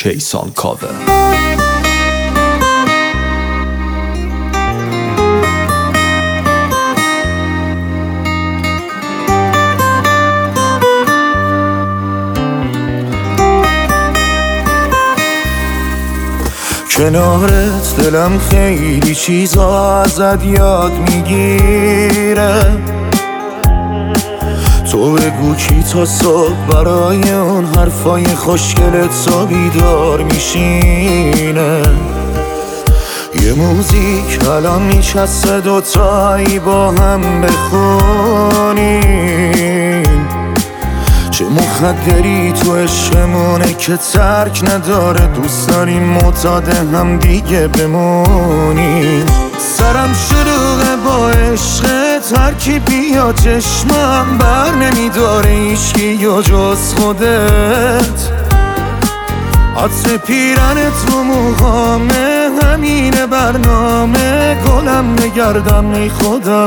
کیسان کاوه. کنارت دلم خیلی چیزا ازت یاد میگیره. تو بگو کی تا صبح برای اون حرفای خوشگلت تا بیدار میشینه. یه موزیک الان میچسته دوتایی با هم بخونیم. چه مخدری تو عشقمونه که ترک نداره، دوست داریم معتاد هم دیگه بمونیم. سرم شلوغه با عشقت، هر کی بیا چشمم بر نمیداره هیچکی یا جز خودت. عطر پیرنت رو موهامه، همینه برنامه، گلم نگردم ای خودم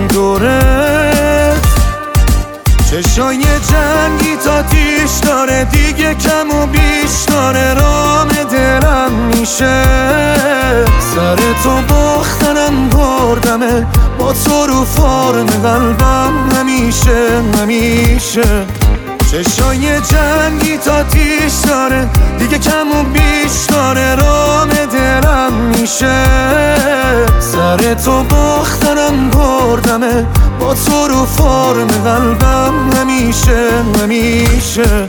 دورت. چشای جنگی تا تیش داره، دیگه کم و بیش داره، رام دلم میشه. سر تو باختنم بردمه، با تو رو فرم قلبم همیشه همیشه. چشای جنگی تا تیش داره، دیگه کم و بیش داره، رام دلم میشه. سر تو باختنم بردمه، با تو رو فرم قلبم همیشه همیشه.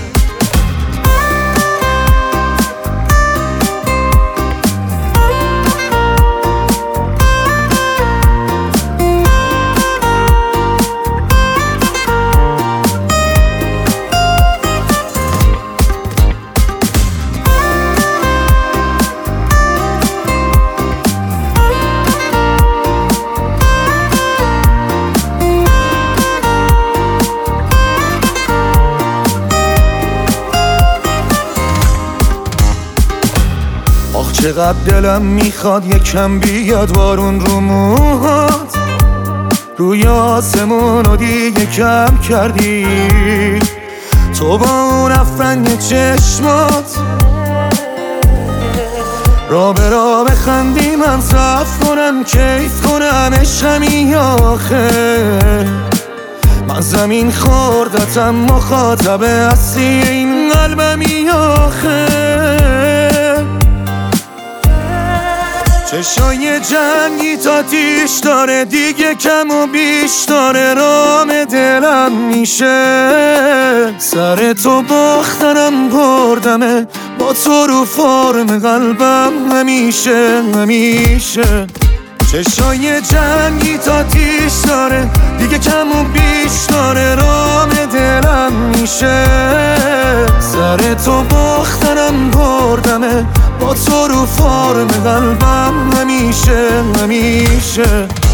چقدر دلم میخواد یکم بیاد بارون رو موهات، روی آسمون رو دیگه کم کردی. تو با اون افرنگ چشمات را به را بخندی، من صف کنم کیف کنم عشقمی آخه. من زمین خوردتم مخاطب اصلی این قلبمی آخه. چشای جنگی تا تیش داره، دیگه کم و بیش داره، رام دلم میشه. سر تو باختنم بردمه، با تو رو فرم قلبم همیشه همیشه. چشای جنگی تا تیش داره، دیگه کم و بیش داره، رام دلم میشه. سر تو باختنم بردمه، با تو رو فرم قلبم همیشه همیشه.